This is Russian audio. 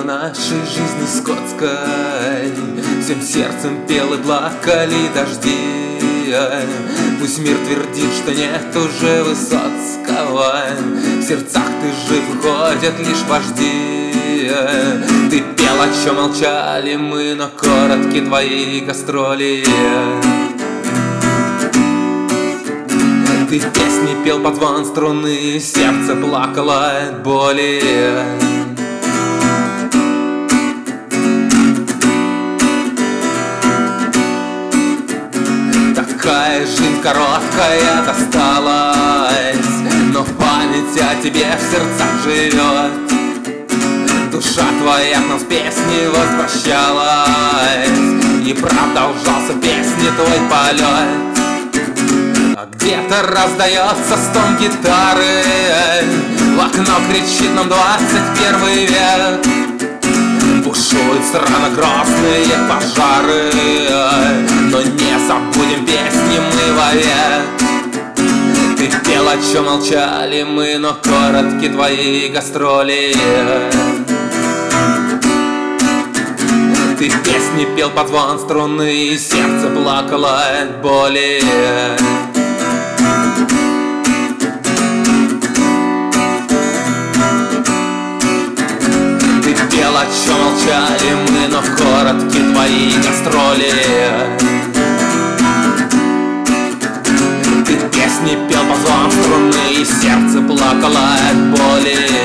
нашей жизни скотской. Всем сердцем пел и плакали дожди. Пусть мир твердит, что нет уже Высоцкого. В сердцах ты жив, ходят лишь вожди. Ты пел, о чем молчали мы, но коротки твои гастроли. Ты песни пел под звон струны, сердце плакало от боли. Такая жизнь короткая досталась, но память о тебе в сердцах живет. Душа твоя к нам с песней возвращалась, и продолжался песни твой полет. А где-то раздается стон гитары, в окно кричит нам 21 век. Бушуют страны грозные пожары, но не забудем песни мы вовек. Ты пел, о чем молчали мы, но коротки твои гастроли. Ты песни пел под звон струны, и сердце плакало от боли. Ты пел, о чем молчали мы, но коротки твои гастроли. Ты песни пел под звон струны, и сердце плакало от боли.